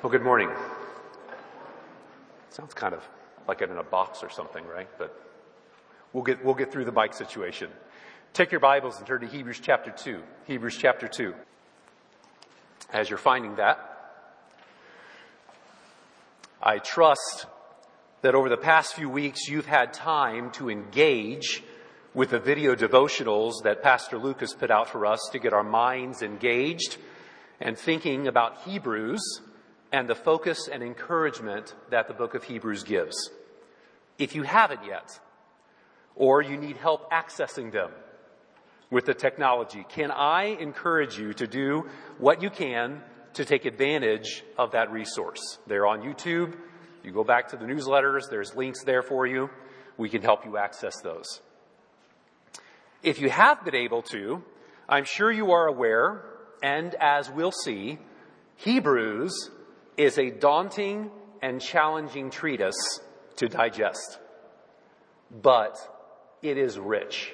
Well, good morning. Sounds kind of like it in a box or something, right? But we'll get through the mic situation. Take your Bibles and turn to Hebrews chapter 2. Hebrews chapter 2. As you're finding that, I trust that over the past few weeks you've had time to engage with the video devotionals that Pastor Luke has put out for us to get our minds engaged and thinking about Hebrews and the focus and encouragement that the book of Hebrews gives. If you haven't yet, or you need help accessing them with the technology, can I encourage you to do what you can to take advantage of that resource? They're on YouTube. You go back to the newsletters. There's links there for you. We can help you access those. If you have been able to, I'm sure you are aware, and as we'll see, Hebrews is a daunting and challenging treatise to digest. But it is rich.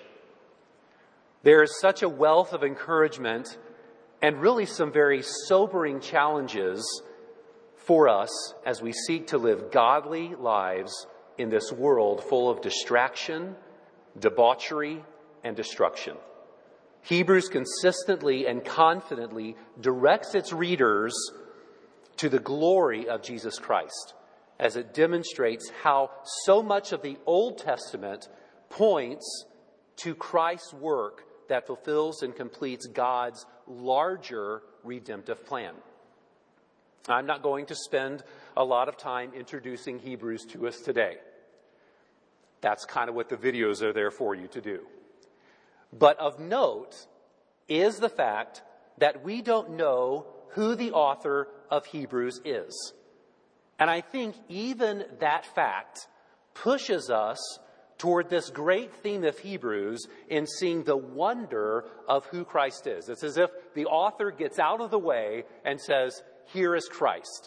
There is such a wealth of encouragement and really some very sobering challenges for us as we seek to live godly lives in this world full of distraction, debauchery, and destruction. Hebrews consistently and confidently directs its readers to the glory of Jesus Christ, as it demonstrates how so much of the Old Testament points to Christ's work that fulfills and completes God's larger redemptive plan. I'm not going to spend a lot of time introducing Hebrews to us today. That's kind of what the videos are there for you to do. But of note is the fact that we don't know who the author of Hebrews is. And I think even that fact pushes us toward this great theme of Hebrews in seeing the wonder of who Christ is. It's as if the author gets out of the way and says, here is Christ.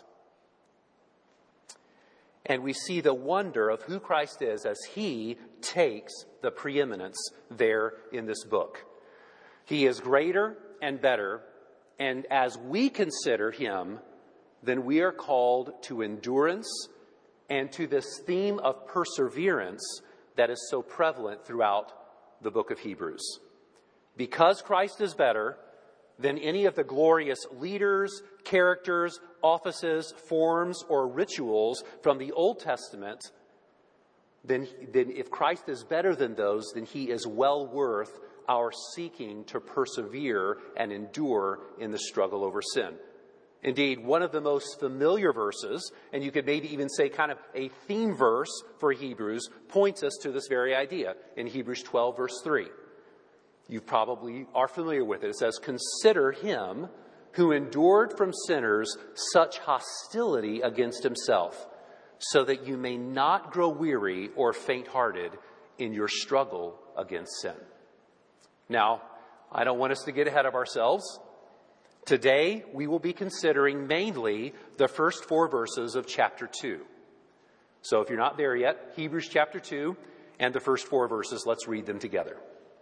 And we see the wonder of who Christ is as he takes the preeminence there in this book. He is greater and better, and as we consider him, then we are called to endurance and to this theme of perseverance that is so prevalent throughout the book of Hebrews. Because Christ is better than any of the glorious leaders, characters, offices, forms, or rituals from the Old Testament, then if Christ is better than those, then he is well worth our seeking to persevere and endure in the struggle over sin. Indeed, one of the most familiar verses, and you could maybe even say kind of a theme verse for Hebrews, points us to this very idea in Hebrews 12, verse 3. You probably are familiar with it. It says, "Consider him who endured from sinners such hostility against himself, so that you may not grow weary or faint-hearted in your struggle against sin." Now, I don't want us to get ahead of ourselves. Today, we will be considering mainly the first 4 verses of chapter 2. So if you're not there yet, Hebrews chapter 2 and the first 4 verses, let's read them together.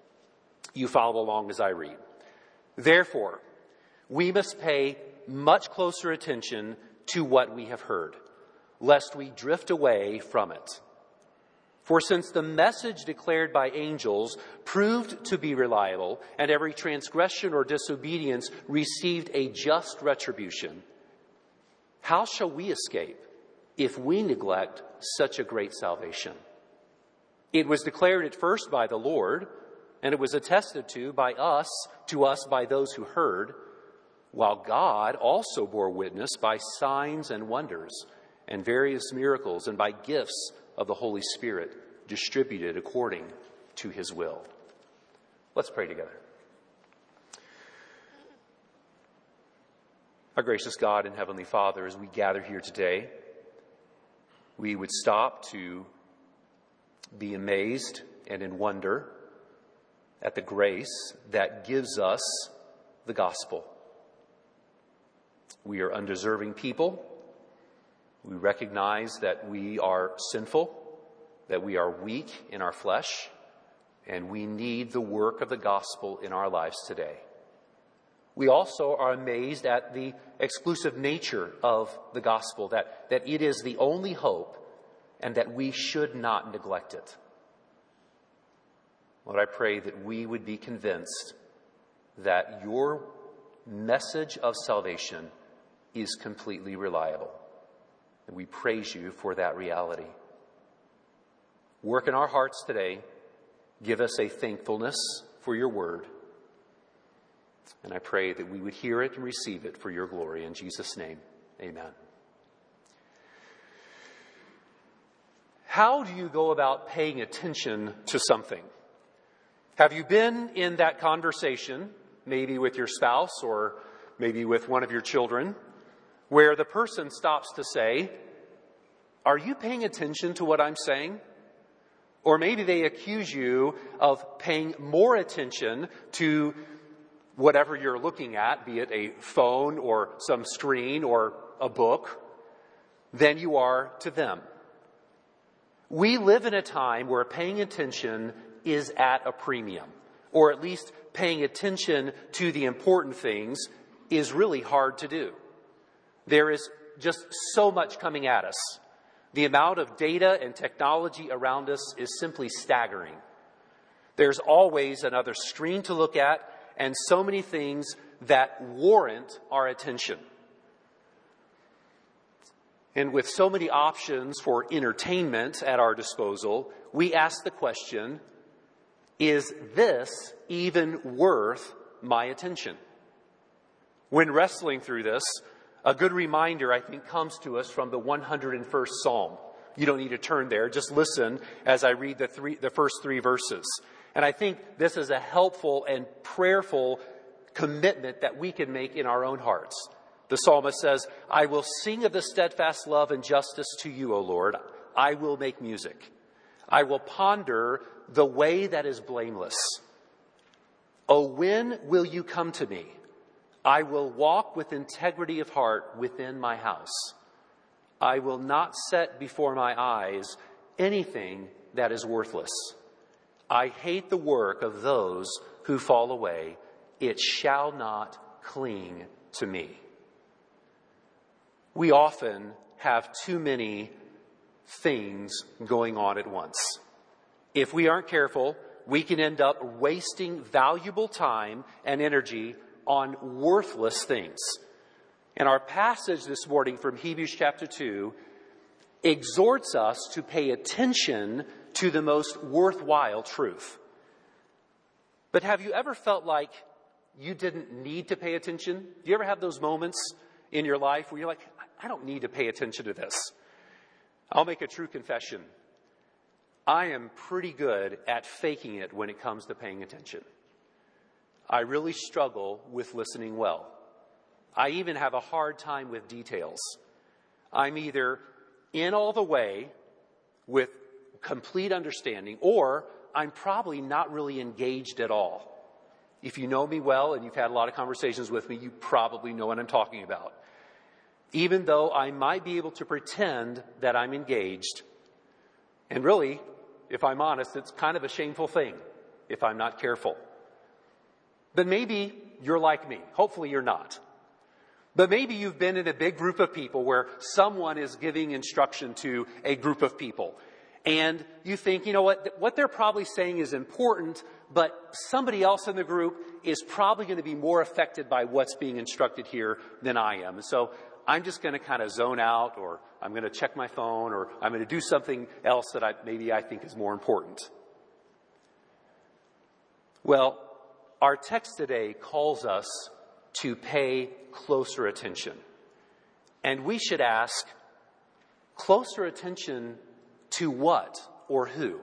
You follow along as I read. "Therefore, we must pay much closer attention to what we have heard, lest we drift away from it. For since the message declared by angels proved to be reliable, and every transgression or disobedience received a just retribution, how shall we escape if we neglect such a great salvation? It was declared at first by the Lord, and it was attested to us by those who heard, while God also bore witness by signs and wonders and various miracles and by gifts of the Holy Spirit distributed according to his will." Let's pray together. Our gracious God and Heavenly Father, as we gather here today, we would stop to be amazed and in wonder at the grace that gives us the gospel. We are undeserving people. We recognize that we are sinful, that we are weak in our flesh, and we need the work of the gospel in our lives today. We also are amazed at the exclusive nature of the gospel, that it is the only hope and that we should not neglect it. Lord, I pray that we would be convinced that your message of salvation is completely reliable. And we praise you for that reality. Work in our hearts today. Give us a thankfulness for your word. And I pray that we would hear it and receive it for your glory. In Jesus' name, amen. How do you go about paying attention to something? Have you been in that conversation, maybe with your spouse or maybe with one of your children, where the person stops to say, "Are you paying attention to what I'm saying?" Or maybe they accuse you of paying more attention to whatever you're looking at, be it a phone or some screen or a book, than you are to them. We live in a time where paying attention is at a premium, or at least paying attention to the important things is really hard to do. There is just so much coming at us. The amount of data and technology around us is simply staggering. There's always another screen to look at and so many things that warrant our attention. And with so many options for entertainment at our disposal, we ask the question, is this even worth my attention? When wrestling through this, a good reminder, I think, comes to us from the 101st Psalm. You don't need to turn there. Just listen as I read the first three verses. And I think this is a helpful and prayerful commitment that we can make in our own hearts. The psalmist says, "I will sing of the steadfast love and justice to you, O Lord. I will make music. I will ponder the way that is blameless. O when will you come to me? I will walk with integrity of heart within my house. I will not set before my eyes anything that is worthless. I hate the work of those who fall away. It shall not cling to me." We often have too many things going on at once. If we aren't careful, we can end up wasting valuable time and energy on worthless things. And our passage this morning from Hebrews chapter 2 exhorts us to pay attention to the most worthwhile truth. But have you ever felt like you didn't need to pay attention? Do you ever have those moments in your life where you're like, I don't need to pay attention to this? I'll make a true confession. I am pretty good at faking it when it comes to paying attention. I really struggle with listening well. I even have a hard time with details. I'm either in all the way with complete understanding, or I'm probably not really engaged at all. If you know me well and you've had a lot of conversations with me, you probably know what I'm talking about. Even though I might be able to pretend that I'm engaged, and really, if I'm honest, it's kind of a shameful thing if I'm not careful. But maybe you're like me. Hopefully you're not. But maybe you've been in a big group of people where someone is giving instruction to a group of people. And you think, you know what they're probably saying is important, but somebody else in the group is probably going to be more affected by what's being instructed here than I am. And so I'm just going to kind of zone out, or I'm going to check my phone, or I'm going to do something else that I think is more important. Well, our text today calls us to pay closer attention. And we should ask, closer attention to what or who?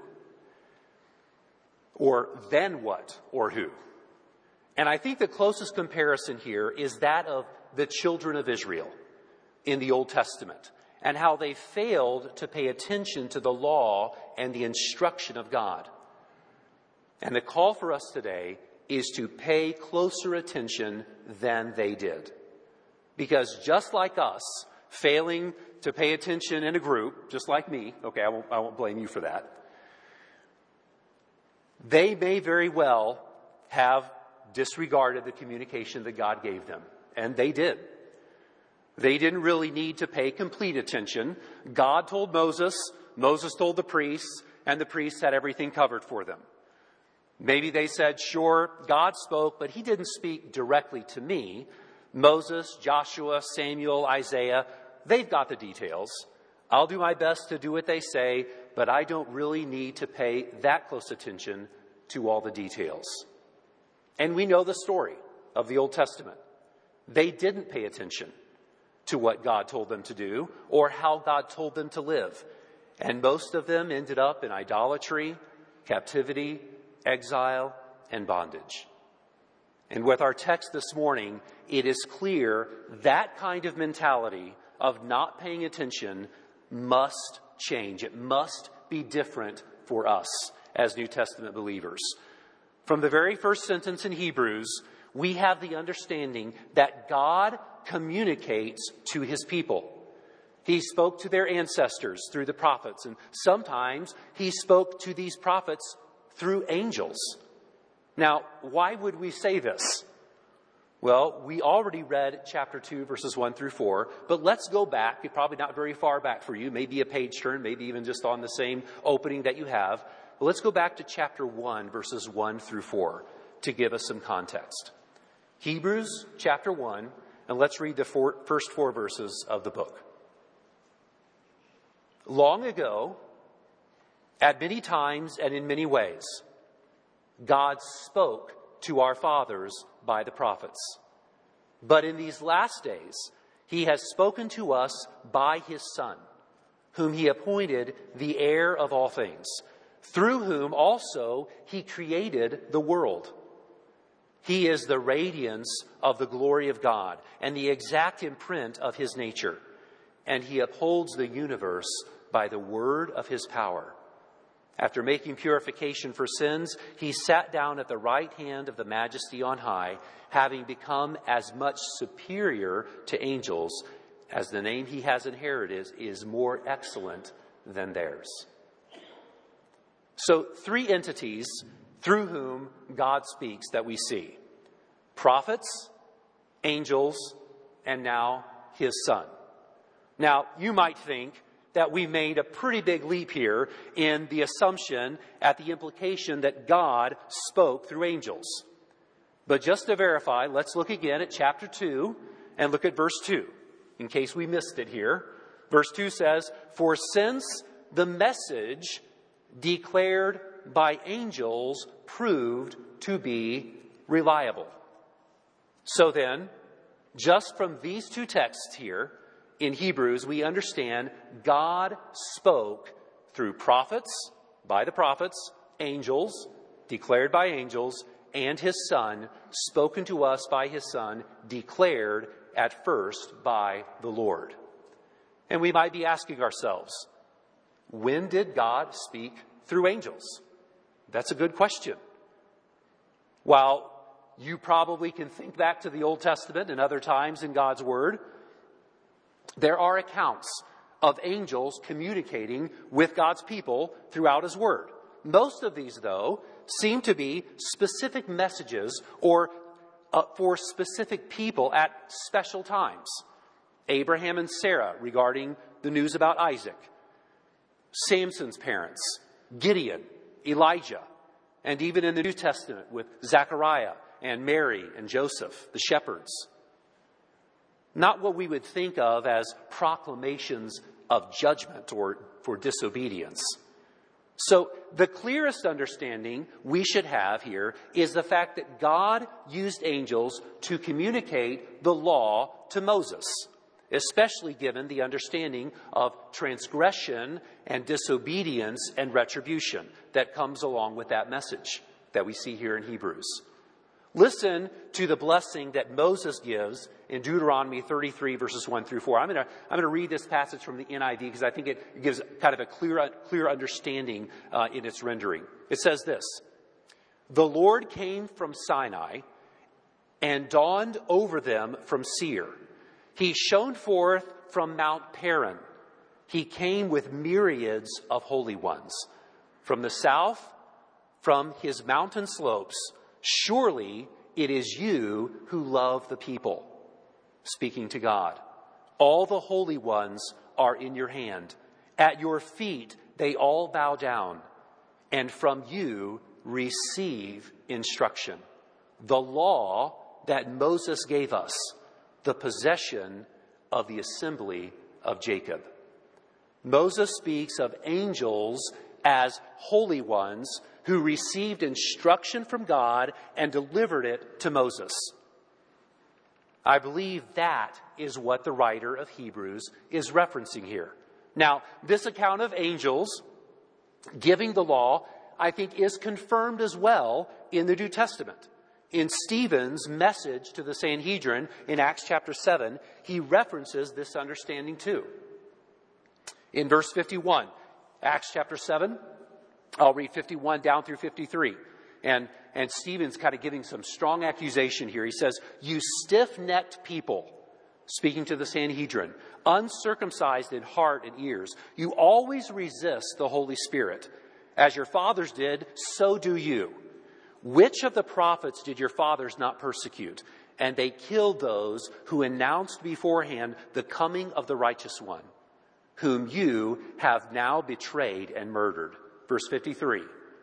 Or then what or who? And I think the closest comparison here is that of the children of Israel in the Old Testament, and how they failed to pay attention to the law and the instruction of God. And the call for us today is to pay closer attention than they did. Because just like us, failing to pay attention in a group, just like me, okay, I won't blame you for that, they may very well have disregarded the communication that God gave them. And they did. They didn't really need to pay complete attention. God told Moses, Moses told the priests, and the priests had everything covered for them. Maybe they said, sure, God spoke, but he didn't speak directly to me. Moses, Joshua, Samuel, Isaiah, they've got the details. I'll do my best to do what they say, but I don't really need to pay that close attention to all the details. And we know the story of the Old Testament. They didn't pay attention to what God told them to do or how God told them to live. And most of them ended up in idolatry, captivity, exile, and bondage. And with our text this morning, it is clear that kind of mentality of not paying attention must change. It must be different for us as New Testament believers. From the very first sentence in Hebrews, we have the understanding that God communicates to his people. He spoke to their ancestors through the prophets, and sometimes he spoke to these prophets through angels. Now, why would we say this? Well, we already read chapter 2, verses 1 through 4, but let's go back, probably not very far back for you, maybe a page turn, maybe even just on the same opening that you have. But let's go back to chapter 1, verses 1 through 4 to give us some context. Hebrews chapter 1, and let's read the first 4 verses of the book. Long ago, at many times and in many ways, God spoke to our fathers by the prophets. But in these last days, he has spoken to us by his Son, whom he appointed the heir of all things, through whom also he created the world. He is the radiance of the glory of God and the exact imprint of his nature, and he upholds the universe by the word of his power. After making purification for sins, he sat down at the right hand of the Majesty on high, having become as much superior to angels as the name he has inherited is more excellent than theirs. So 3 entities through whom God speaks that we see: prophets, angels, and now his Son. Now, you might think that we made a pretty big leap here in the assumption at the implication that God spoke through angels. But just to verify, let's look again at chapter 2 and look at verse 2, in case we missed it here. Verse 2 says, "For since the message declared by angels proved to be reliable." So then, just from these 2 texts here, in Hebrews, we understand God spoke through prophets, by the prophets, angels, declared by angels, and his Son, spoken to us by his Son, declared at first by the Lord. And we might be asking ourselves, when did God speak through angels? That's a good question. While you probably can think back to the Old Testament and other times in God's Word, there are accounts of angels communicating with God's people throughout his word. Most of these, though, seem to be specific messages or for specific people at special times. Abraham and Sarah regarding the news about Isaac. Samson's parents, Gideon, Elijah, and even in the New Testament with Zechariah and Mary and Joseph, the shepherds. Not what we would think of as proclamations of judgment or for disobedience. So the clearest understanding we should have here is the fact that God used angels to communicate the law to Moses, especially given the understanding of transgression and disobedience and retribution that comes along with that message that we see here in Hebrews. Listen to the blessing that Moses gives in Deuteronomy 33, verses 1 through 4. I'm going to read this passage from the NIV because I think it gives kind of a clear understanding in its rendering. It says this: "The Lord came from Sinai and dawned over them from Seir. He shone forth from Mount Paran. He came with myriads of holy ones. From the south, from his mountain slopes, surely it is you who love the people. Speaking to God. All the holy ones are in your hand. At your feet they all bow down, and from you receive instruction. The law that Moses gave us, the possession of the assembly of Jacob. Moses speaks of angels as holy ones who received instruction from God and delivered it to Moses. I believe that is what the writer of Hebrews is referencing here. Now, this account of angels giving the law, I think, is confirmed as well in the New Testament. In Stephen's message to the Sanhedrin in Acts chapter 7, he references this understanding too. In verse 51, Acts chapter 7, I'll read 51 down through 53. And Stephen's kind of giving some strong accusation here. He says, "You stiff-necked people," speaking to the Sanhedrin, "uncircumcised in heart and ears, you always resist the Holy Spirit. As your fathers did, so do you. Which of the prophets did your fathers not persecute? And they killed those who announced beforehand the coming of the righteous one, whom you have now betrayed and murdered." Verse 53,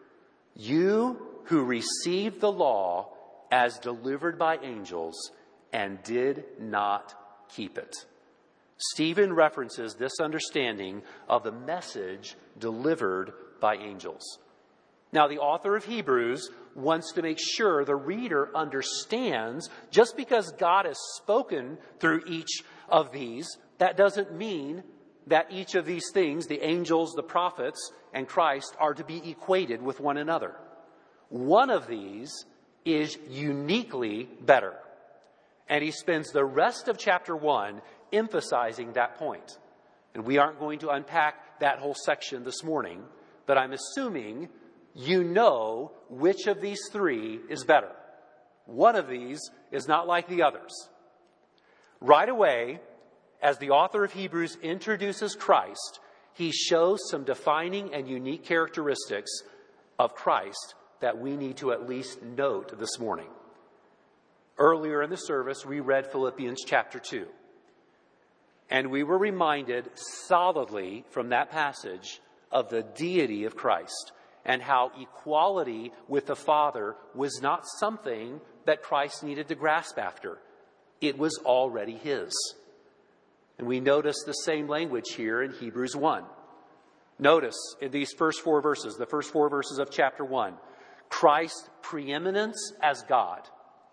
"You who received the law as delivered by angels and did not keep it." Stephen references this understanding of the message delivered by angels. Now, the author of Hebrews wants to make sure the reader understands just because God has spoken through each of these, that doesn't mean that each of these things, the angels, the prophets, and Christ, are to be equated with one another. One of these is uniquely better. And he spends the rest of chapter 1 emphasizing that point. And we aren't going to unpack that whole section this morning, but I'm assuming you know which of these three is better. One of these is not like the others. Right away, as the author of Hebrews introduces Christ, he shows some defining and unique characteristics of Christ that we need to at least note this morning. Earlier in the service, we read Philippians chapter 2. And we were reminded solidly from that passage of the deity of Christ and how equality with the Father was not something that Christ needed to grasp after. It was already his. And we notice the same language here in Hebrews 1. Notice in these first four verses, the first four verses of chapter 1, Christ's preeminence as God.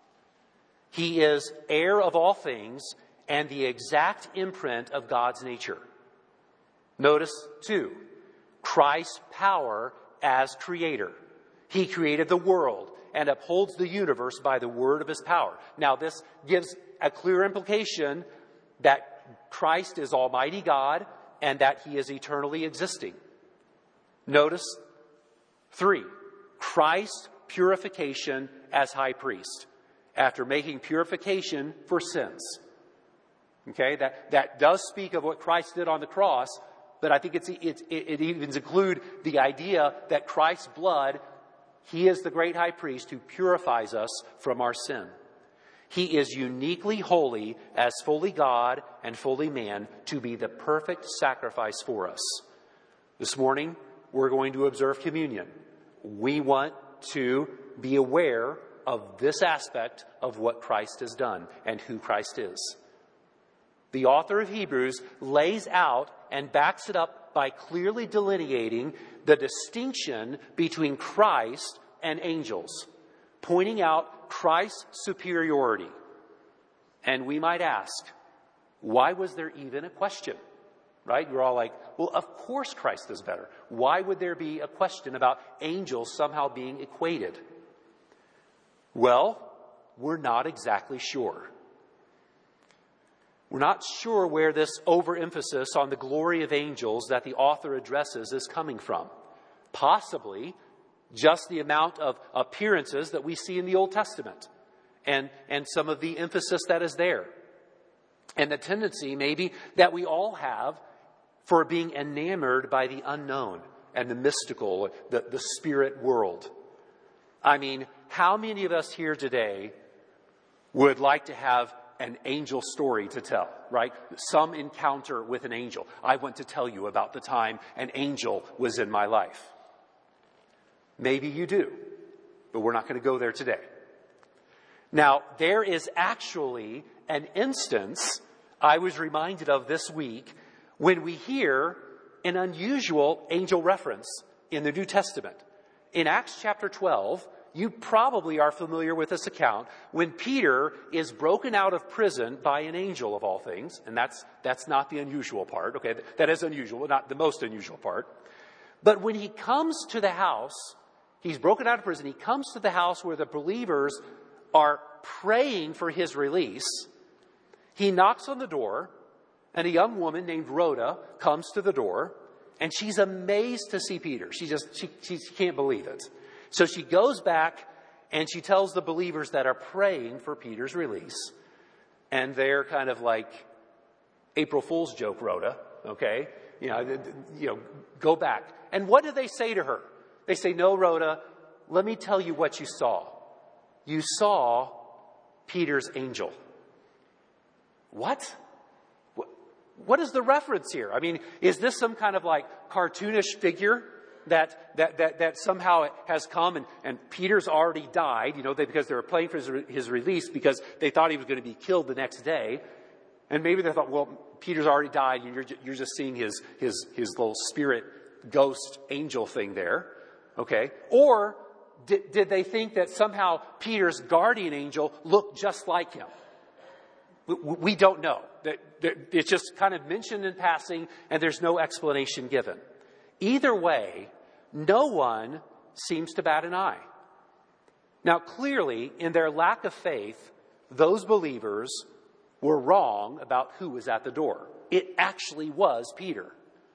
He is heir of all things and the exact imprint of God's nature. Notice, 2, Christ's power as creator. He created the world and upholds the universe by the word of his power. Now, this gives a clear implication that Christ is Almighty God and that he is eternally existing. Notice 3, Christ's purification as high priest after making purification for sins. Okay, that does speak of what Christ did on the cross, but I think it even includes the idea that Christ's blood, he is the great high priest who purifies us from our sin. He is uniquely holy as fully God and fully man to be the perfect sacrifice for us. This morning, we're going to observe communion. We want to be aware of this aspect of what Christ has done and who Christ is. The author of Hebrews lays out and backs it up by clearly delineating the distinction between Christ and angels, pointing out Christ's superiority. And we might ask, why was there even a question? Right? You're all like, well, of course Christ is better. Why would there be a question about angels somehow being equated? Well, we're not exactly sure. We're not sure where this overemphasis on the glory of angels that the author addresses is coming from. Possibly just the amount of appearances that we see in the Old Testament and some of the emphasis that is there. And the tendency maybe that we all have for being enamored by the unknown and the mystical, the spirit world. I mean, how many of us here today would like to have an angel story to tell, right? Some encounter with an angel. I want to tell you about the time an angel was in my life. Maybe you do, but we're not going to go there today. Now, there is actually an instance I was reminded of this week when we hear an unusual angel reference in the New Testament. In Acts chapter 12, you probably are familiar with this account when Peter is broken out of prison by an angel of all things. And that's not the unusual part. Okay, that is unusual, not the most unusual part. But when he comes to the house, he's broken out of prison. He comes to the house where the believers are praying for his release. He knocks on the door, and a young woman named Rhoda comes to the door, and she's amazed to see Peter. She can't believe it. So she goes back and she tells the believers that are praying for Peter's release. And they're kind of like, April Fool's joke, Rhoda, okay? Go back. And what do they say to her? They say, no, Rhoda, let me tell you what you saw. You saw Peter's angel. What? What is the reference here? I mean, is this some kind of like cartoonish figure that somehow has come and Peter's already died, because they were praying for his release because they thought he was going to be killed the next day. And maybe they thought, well, Peter's already died and you're just seeing his little spirit ghost angel thing there. Okay. Or did they think that somehow Peter's guardian angel looked just like him? We don't know. It's just kind of mentioned in passing and there's no explanation given. Either way, no one seems to bat an eye. Now, clearly, in their lack of faith, those believers were wrong about who was at the door. It actually was Peter.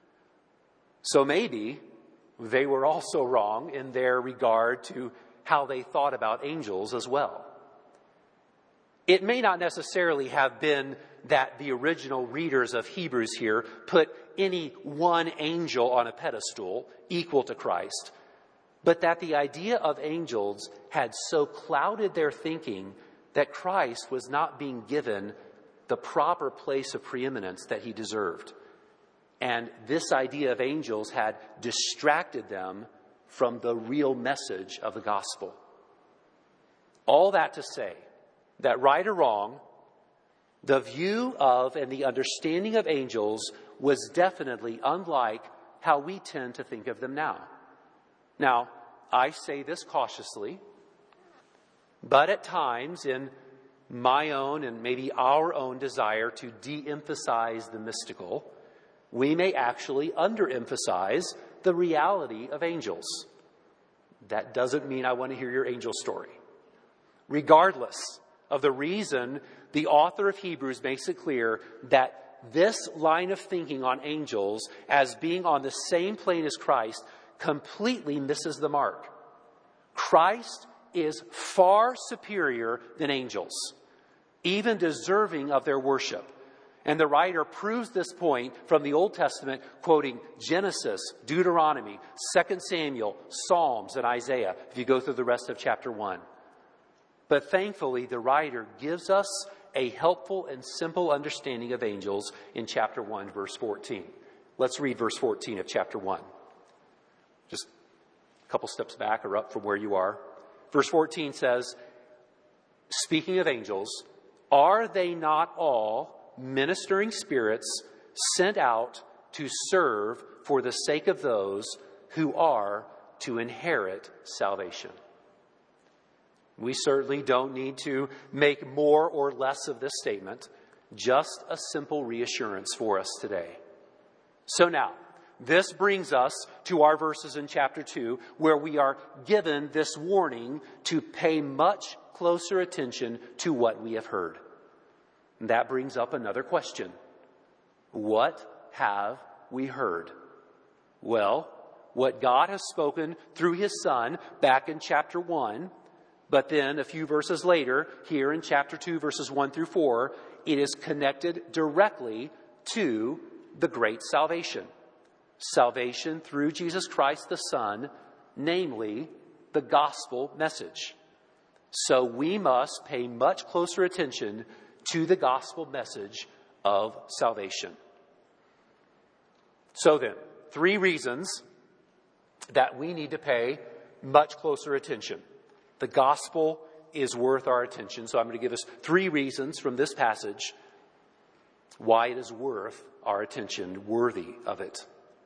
So maybe they were also wrong in their regard to how they thought about angels as well. It may not necessarily have been that the original readers of Hebrews here put any one angel on a pedestal equal to Christ, but that the idea of angels had so clouded their thinking that Christ was not being given the proper place of preeminence that he deserved. And this idea of angels had distracted them from the real message of the gospel. All that to say that, right or wrong, the view of and the understanding of angels was definitely unlike how we tend to think of them now. Now, I say this cautiously, but at times in my own and maybe our own desire to de-emphasize the mystical, we may actually underemphasize the reality of angels. That doesn't mean I want to hear your angel story. Regardless of the reason, the author of Hebrews makes it clear that this line of thinking on angels as being on the same plane as Christ completely misses the mark. Christ is far superior than angels, even deserving of their worship. And the writer proves this point from the Old Testament, quoting Genesis, Deuteronomy, 2 Samuel, Psalms, and Isaiah, if you go through the rest of chapter 1. But thankfully, the writer gives us a helpful and simple understanding of angels in chapter 1, verse 14. Let's read verse 14 of chapter 1. Just a couple steps back or up from where you are. Verse 14 says, speaking of angels, are they not all ministering spirits sent out to serve for the sake of those who are to inherit salvation? We certainly don't need to make more or less of this statement, just a simple reassurance for us today. So now, this brings us to our verses in chapter 2, where we are given this warning to pay much closer attention to what we have heard. And that brings up another question. What have we heard? Well, what God has spoken through his Son back in chapter 1, but then a few verses later, here in chapter 2, verses 1 through 4, it is connected directly to the great salvation. Salvation through Jesus Christ the Son, namely the gospel message. So we must pay much closer attention to the gospel message of salvation. So then, 3 reasons that we need to pay much closer attention. The gospel is worth our attention. So I'm going to give us 3 reasons from this passage why it is worth our attention, worthy of it.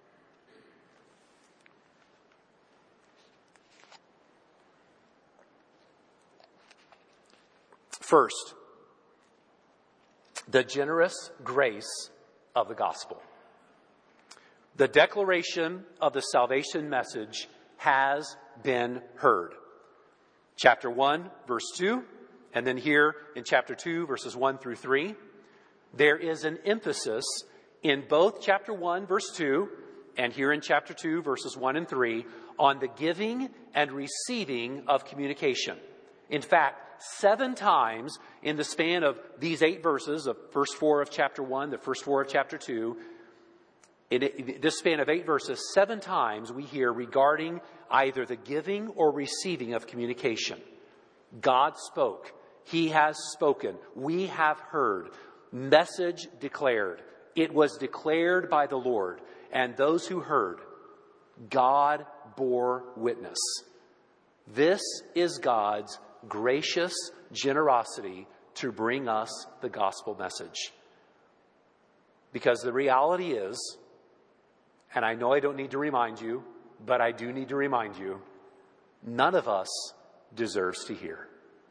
First, the generous grace of the gospel. The declaration of the salvation message has been heard. Chapter 1, verse 2, and then here in chapter 2, verses 1 through 3, there is an emphasis in both chapter 1, verse 2, and here in chapter 2, verses 1 and 3, on the giving and receiving of communication. In fact, 7 times in the span of these 8 verses, the first 4 of chapter 1, the first 4 of chapter 2, in this span of 8 verses, 7 times we hear regarding either the giving or receiving of communication. God spoke. He has spoken. We have heard. Message declared. It was declared by the Lord. And those who heard, God bore witness. This is God's gracious generosity to bring us the gospel message. Because the reality is, and I know I don't need to remind you, but I do need to remind you, none of us deserves to hear.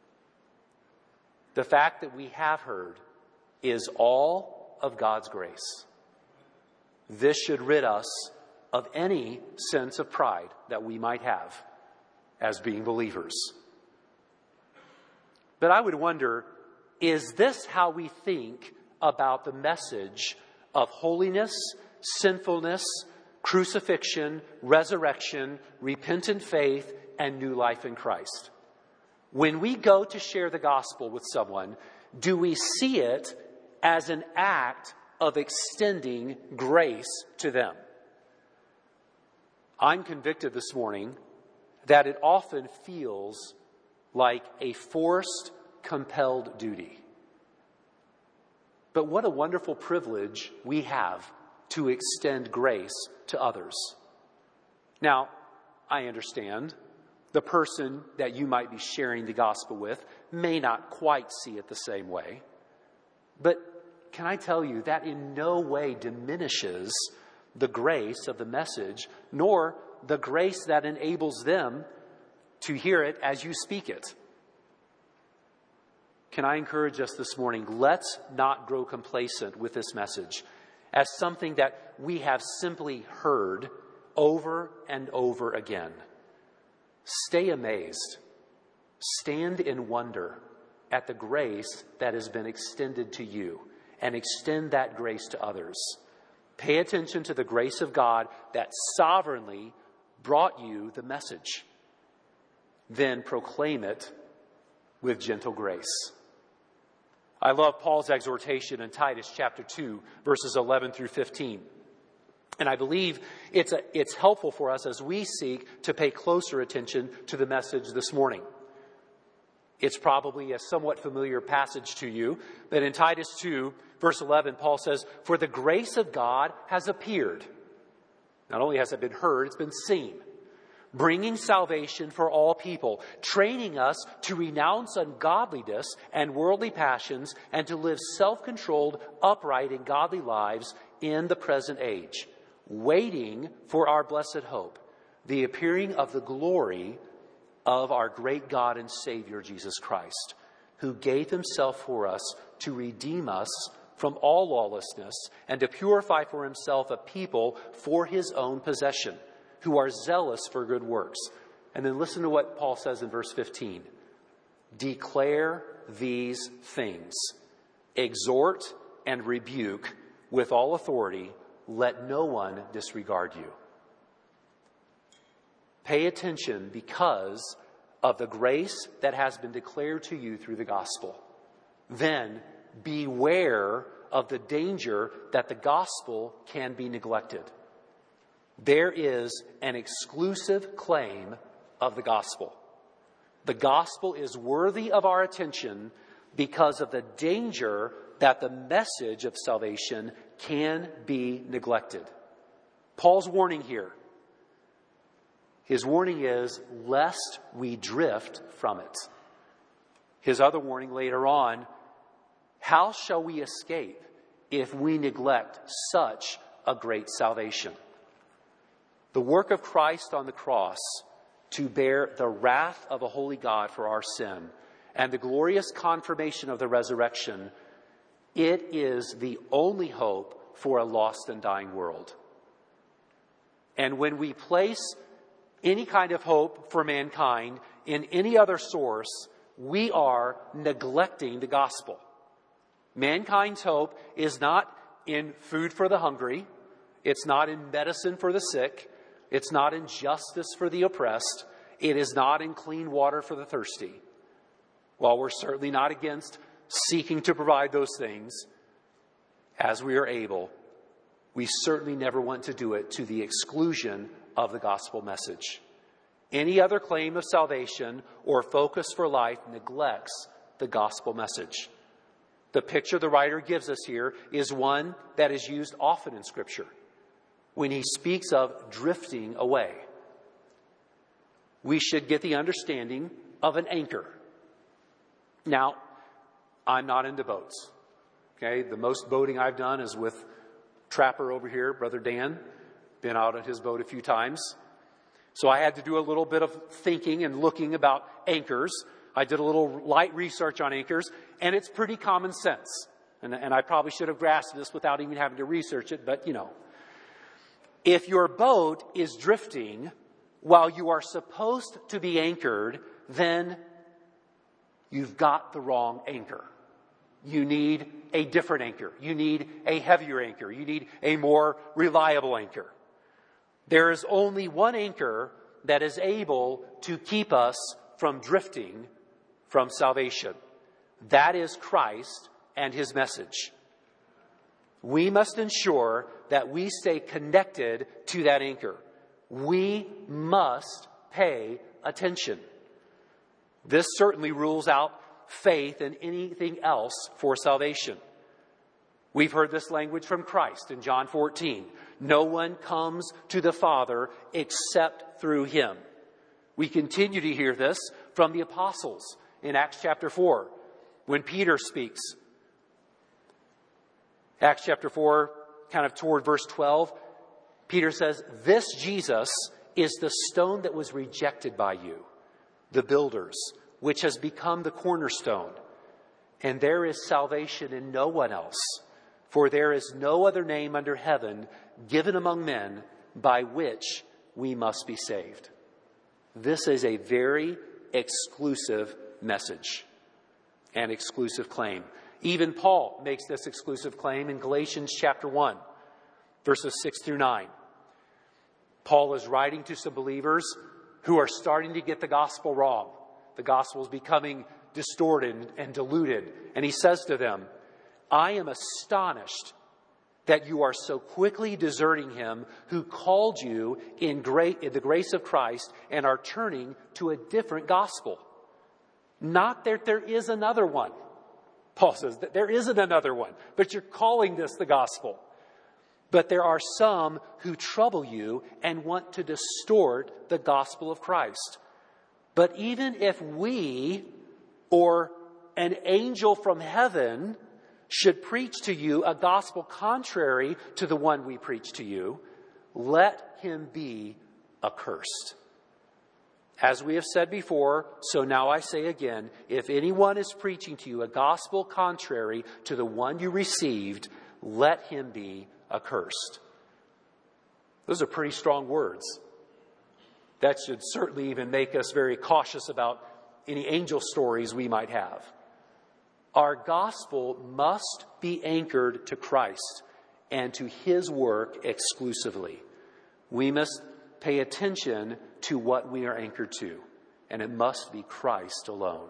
The fact that we have heard is all of God's grace. This should rid us of any sense of pride that we might have as being believers. But I would wonder, is this how we think about the message of holiness, sinfulness, crucifixion, resurrection, repentant faith, and new life in Christ? When we go to share the gospel with someone, do we see it as an act of extending grace to them? I'm convicted this morning that it often feels like a forced, compelled duty. But what a wonderful privilege we have to extend grace to others. Now, I understand the person that you might be sharing the gospel with may not quite see it the same way. But can I tell you that in no way diminishes the grace of the message, nor the grace that enables them to hear it as you speak it. Can I encourage us this morning, let's not grow complacent with this message as something that we have simply heard over and over again. Stay amazed. Stand in wonder at the grace that has been extended to you and extend that grace to others. Pay attention to the grace of God that sovereignly brought you the message. Then proclaim it with gentle grace. I love Paul's exhortation in Titus chapter 2, verses 11 through 15. And I believe it's helpful for us as we seek to pay closer attention to the message this morning. It's probably a somewhat familiar passage to you, but in Titus 2, verse 11, Paul says, "For the grace of God has appeared." Not only has it been heard, it's been seen. Bringing salvation for all people, training us to renounce ungodliness and worldly passions and to live self-controlled, upright, and godly lives in the present age, waiting for our blessed hope, the appearing of the glory of our great God and Savior, Jesus Christ, who gave himself for us to redeem us from all lawlessness and to purify for himself a people for his own possession, who are zealous for good works. And then listen to what Paul says in verse 15. Declare these things. Exhort and rebuke with all authority. Let no one disregard you. Pay attention because of the grace that has been declared to you through the gospel. Then beware of the danger that the gospel can be neglected. There is an exclusive claim of the gospel. The gospel is worthy of our attention because of the danger that the message of salvation can be neglected. Paul's warning here. His warning is, lest we drift from it. His other warning later on, how shall we escape if we neglect such a great salvation? The work of Christ on the cross to bear the wrath of a holy God for our sin and the glorious confirmation of the resurrection, it is the only hope for a lost and dying world. And when we place any kind of hope for mankind in any other source, we are neglecting the gospel. Mankind's hope is not in food for the hungry. It's not in medicine for the sick. It's not in justice for the oppressed. It is not in clean water for the thirsty. While we're certainly not against seeking to provide those things as we are able, we certainly never want to do it to the exclusion of the gospel message. Any other claim of salvation or focus for life neglects the gospel message. The picture the writer gives us here is one that is used often in Scripture when he speaks of drifting away. We should get the understanding of an anchor. Now, I'm not into boats. Okay, the most boating I've done is with Trapper over here, Brother Dan. Been out on his boat a few times. So I had to do a little bit of thinking and looking about anchors. I did a little light research on anchors, and it's pretty common sense. And I probably should have grasped this without even having to research it, but you know. If your boat is drifting while you are supposed to be anchored, then you've got the wrong anchor. You need a different anchor. You need a heavier anchor. You need a more reliable anchor. There is only one anchor that is able to keep us from drifting from salvation. That is Christ and his message. We must ensure that we stay connected to that anchor. We must pay attention. This certainly rules out faith and anything else for salvation. We've heard this language from Christ in John 14. No one comes to the Father except through him. We continue to hear this from the apostles in Acts chapter 4 when Peter speaks. Acts chapter 4, kind of toward verse 12, Peter says, "This Jesus is the stone that was rejected by you, the builders, which has become the cornerstone. And there is salvation in no one else, for there is no other name under heaven given among men by which we must be saved." This is a very exclusive message and exclusive claim. Even Paul makes this exclusive claim in Galatians chapter 1, verses 6 through 9. Paul is writing to some believers who are starting to get the gospel wrong. The gospel is becoming distorted and diluted. And he says to them, "I am astonished that you are so quickly deserting him who called you in the grace of Christ and are turning to a different gospel. Not that there is another one." Paul says that there isn't another one, but you're calling this the gospel. "But there are some who trouble you and want to distort the gospel of Christ. But even if we or an angel from heaven should preach to you a gospel contrary to the one we preach to you, let him be accursed. As we have said before, so now I say again, if anyone is preaching to you a gospel contrary to the one you received, let him be accursed." Those are pretty strong words. That should certainly even make us very cautious about any angel stories we might have. Our gospel must be anchored to Christ and to his work exclusively. We must pay attention to what we are anchored to, and it must be Christ alone.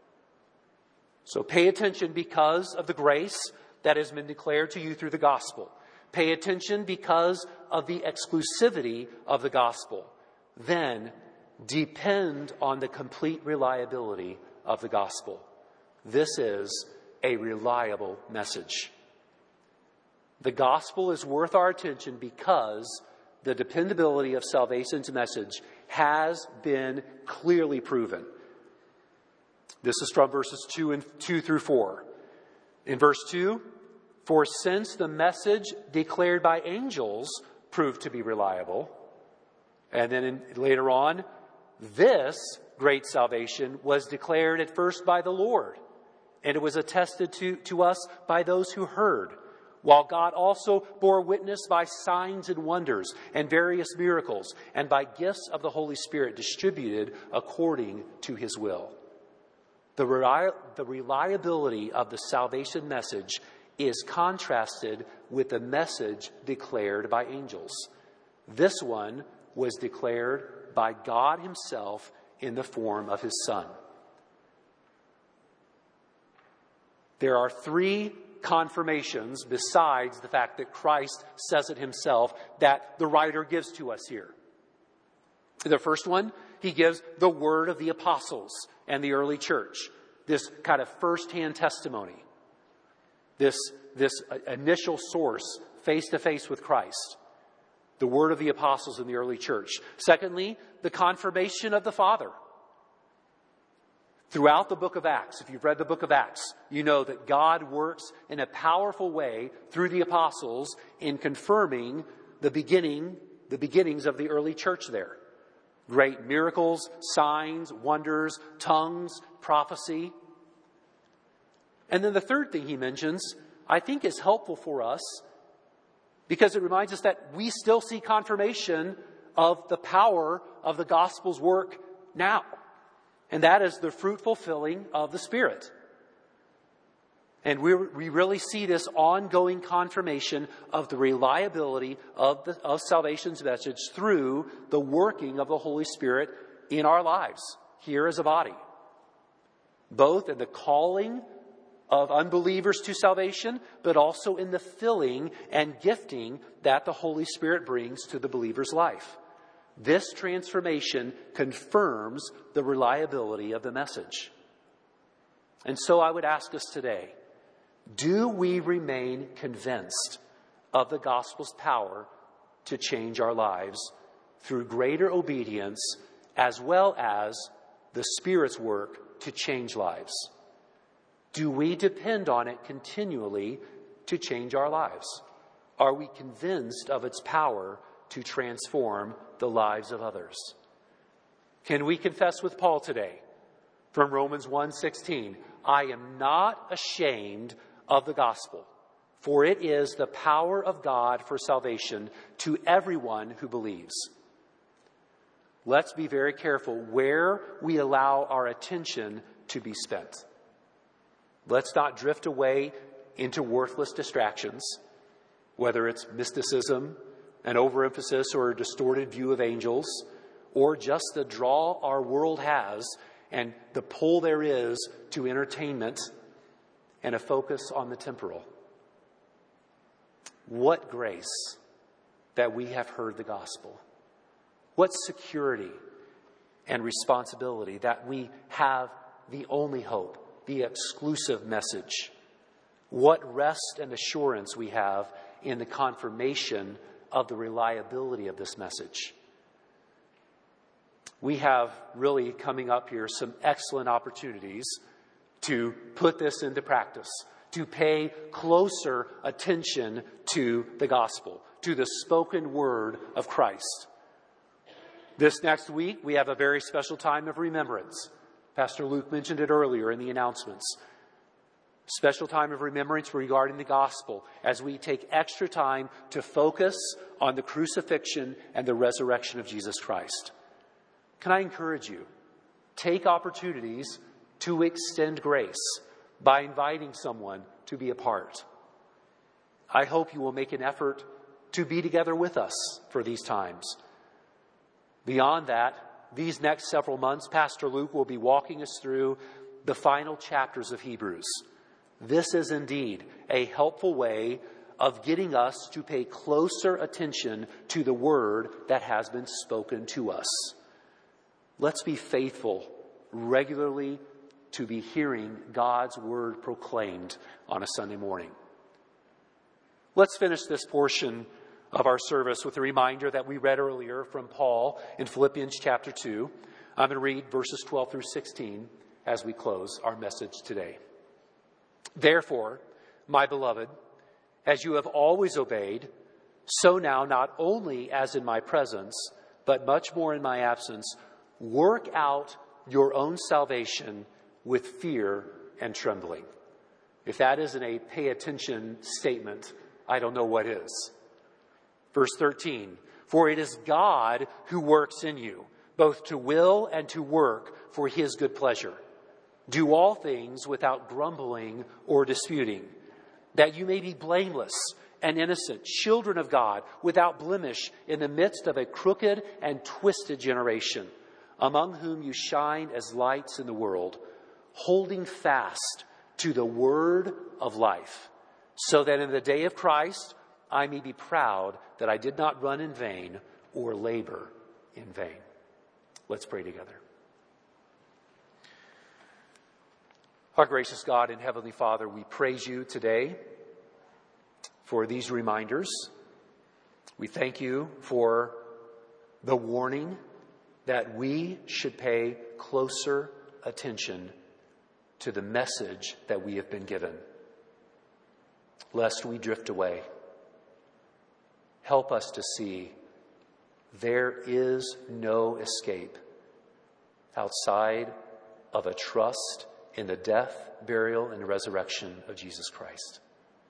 So pay attention because of the grace that has been declared to you through the gospel. Pay attention because of the exclusivity of the gospel. Then depend on the complete reliability of the gospel. This is a reliable message. The gospel is worth our attention because the dependability of salvation's message has been clearly proven. This is from verses 2 through 4. In verse 2, for since the message declared by angels proved to be reliable, and then later on, this great salvation was declared at first by the Lord, and it was attested to us by those who heard, while God also bore witness by signs and wonders and various miracles, and by gifts of the Holy Spirit distributed according to his will. The reliability of the salvation message is contrasted with the message declared by angels. This one was declared by God himself in the form of his Son. There are three confirmations besides the fact that Christ says it himself that the writer gives to us here. The first one, he gives the word of the apostles and the early church. This kind of first-hand testimony. This initial source, face-to-face with Christ. The word of the apostles and the early church. Secondly, the confirmation of the Father. Throughout the book of Acts, if you've read the book of Acts, you know that God works in a powerful way through the apostles in confirming the beginnings of the early church there. Great miracles, signs, wonders, tongues, prophecy. And then the third thing he mentions, I think is helpful for us because it reminds us that we still see confirmation of the power of the gospel's work now. And that is the fruitful filling of the Spirit. And we really see this ongoing confirmation of the reliability of salvation's message through the working of the Holy Spirit in our lives, here as a body. Both in the calling of unbelievers to salvation, but also in the filling and gifting that the Holy Spirit brings to the believer's life. This transformation confirms the reliability of the message. And so I would ask us today, do we remain convinced of the gospel's power to change our lives through greater obedience as well as the Spirit's work to change lives? Do we depend on it continually to change our lives? Are we convinced of its power to transform the lives of others? Can we confess with Paul today from Romans 1:16, I am not ashamed of the gospel, for it is the power of God for salvation to everyone who believes. Let's be very careful where we allow our attention to be spent. Let's not drift away into worthless distractions, whether it's mysticism, an overemphasis or a distorted view of angels, or just the draw our world has and the pull there is to entertainment and a focus on the temporal. What grace that we have heard the gospel. What security and responsibility that we have the only hope, the exclusive message. What rest and assurance we have in the confirmation of the reliability of this message. We have really coming up here some excellent opportunities to put this into practice, to pay closer attention to the gospel, to the spoken word of Christ. This next week, we have a very special time of remembrance. Pastor Luke mentioned it earlier in the announcements. Special time of remembrance regarding the gospel as we take extra time to focus on the crucifixion and the resurrection of Jesus Christ. Can I encourage you? Take opportunities to extend grace by inviting someone to be a part. I hope you will make an effort to be together with us for these times. Beyond that, these next several months, Pastor Luke will be walking us through the final chapters of Hebrews. This is indeed a helpful way of getting us to pay closer attention to the word that has been spoken to us. let's be faithful regularly to be hearing God's word proclaimed on a Sunday morning. Let's finish this portion of our service with a reminder that we read earlier from Paul in Philippians chapter 2. I'm going to read verses 12 through 16 as we close our message today. Therefore, my beloved, as you have always obeyed, so now, not only as in my presence, but much more in my absence, work out your own salvation with fear and trembling. If that isn't a pay attention statement, I don't know what is. Verse 13, for it is God who works in you, both to will and to work for his good pleasure. Do all things without grumbling or disputing, that you may be blameless and innocent, children of God, without blemish, in the midst of a crooked and twisted generation, among whom you shine as lights in the world, holding fast to the word of life, so that in the day of Christ I may be proud that I did not run in vain or labor in vain. Let's pray together. Our gracious God and Heavenly Father, we praise you today for these reminders. We thank you for the warning that we should pay closer attention to the message that we have been given, lest we drift away. Help us to see there is no escape outside of a trust in the death, burial, and resurrection of Jesus Christ.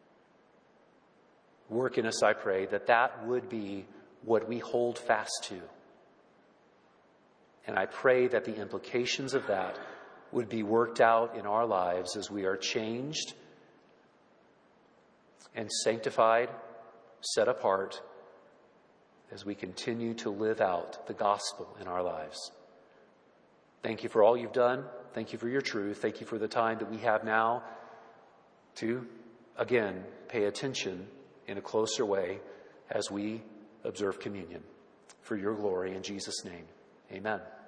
Work in us, I pray, that would be what we hold fast to. And I pray that the implications of that would be worked out in our lives as we are changed and sanctified, set apart, as we continue to live out the gospel in our lives. Thank you for all you've done. Thank you for your truth. Thank you for the time that we have now to, again, pay attention in a closer way as we observe communion. For your glory, in Jesus' name, amen.